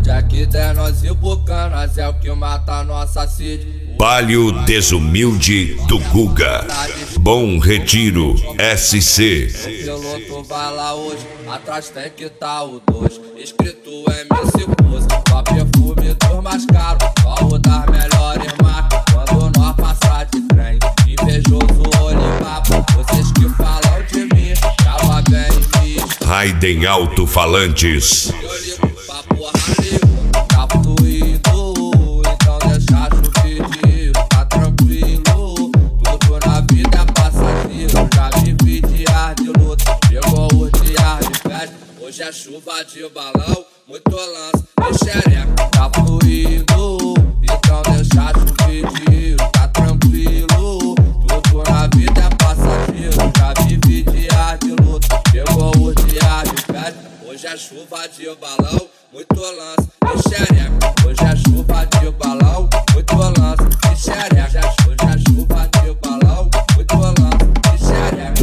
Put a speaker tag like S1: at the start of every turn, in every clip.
S1: que der nós e bucanas é o que mata a nossa sede.
S2: Palio Desumilde do Guga. Bom Retiro SC.
S1: O piloto vai lá hoje, atrás tem que tá o 2. Escrito MC Pose, só perfume dos mais caros, só o das melhores marcas. Quando nós passar de trem, invejoso Olivapo. Vocês que falam de mim, tava bem visto.
S2: Raiden Alto-Falantes.
S1: Eu ligo pra porra nenhuma, tá fluindo, então deixa chover dinheiro, tá tranquilo. Tudo na vida é passageiro, já vivi dias de luta, chegou os dias de festa. Hoje é chuva de balão, muito lance e xereca, tá fluindo, então deixa chover dinheiro, tá tranquilo. Tudo na vida é passageiro, já vivi dias de luta, chegou os dias de festa. Hoje é chuva de balão, muito lance e xereca. Hoje é chuva de balão, muito lance e xereca. Hoje é chuva de balão, muito lance e xereca.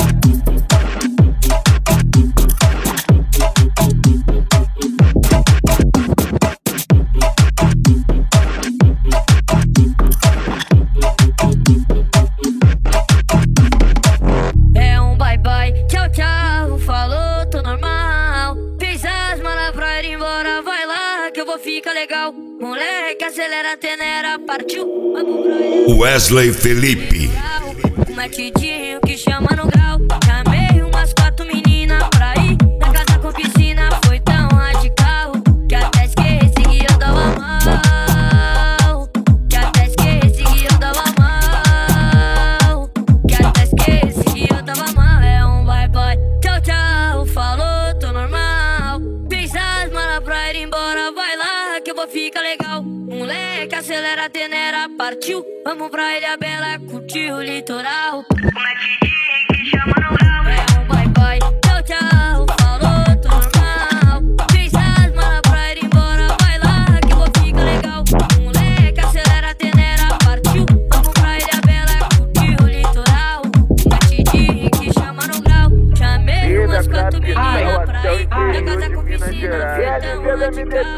S3: É um bye bye, tchau tchau, falou, tô normal. Fiz as malas pra ir embora, vai lá que eu vou ficar legal. Moleque, acelera a tenera, partiu.
S2: Wesley Felipe.
S3: Um metidinho que chama no grau. Chamei umas 4 meninas pra ir na casa com piscina. Foi tão radical que até esqueci que eu dava mal. Que até esqueci que eu dava mal. Que até esqueci que eu dava mal. É um bye bye, tchau tchau, falou, tô normal. Fiz as malas pra ir embora, vai lá que eu vou ficar legal. Moleque, acelera a tenera, partiu. Vamos pra Ilha Bela, curtir o litoral. Como é que chama no grau? É um bye bye, tchau tchau, falou, tô normal. Fiz as malas pra ir embora, vai lá que eu vou ficar legal. Moleque, acelera a tenera, partiu. Vamos pra Ilha Bela, curtir o litoral. Como é que chama no grau? Chamei umas 4 meninas pra ir na casa com piscina. Foi tão radical.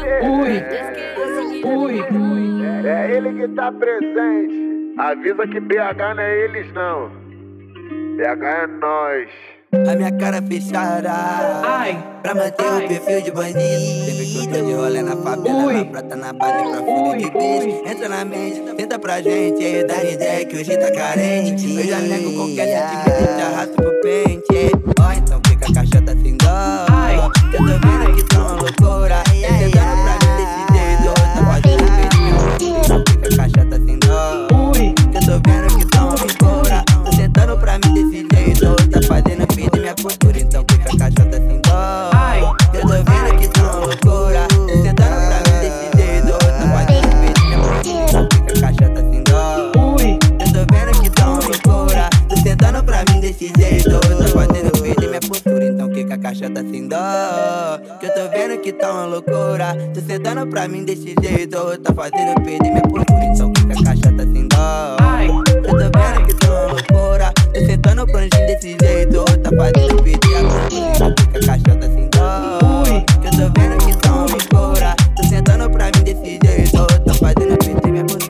S4: É ele que tá presente. Avisa que BH não é eles não. BH é nós.
S5: A minha cara fechada, pra manter o perfil de bandido. Sempre que eu tô de rolê na favela, na prata, na base pra fundo de bicho. Entra na mente, tenta pra gente, aí dá ideia que hoje tá carente. Eu já nego qualquer sentimento, te arrasto pro pente. Ó, então fica a caixota sem dó. Eu tô vendo que tá uma loucura, tentando pra mim desse jeito. Tá fazendo bem, então fica a caixota sem dó. Eu tô vendo que tá uma loucura, tô tentando pra mim desse jeito. Tá fazendo perder minha postura, então fica a caixota sem dó. Eu tô vendo que tá uma loucura, tô tentando pra mim desse jeito. Tá fazendo perder minha postura, então fica a caixota sem dó. Eu tô vendo que tá uma loucura, tô tentando pra mim desse jeito. Tá fazendo perder minha postura, então fica a caixota sem dó. Que eu tô vendo que tá uma loucura, tô sentando pra mim desse jeito. Tá fazendo perder minha postura, então fica a caixota sem dó. Eu tô vendo que tá uma loucura, tô sentando pra mim desse jeito. Tá fazendo perder a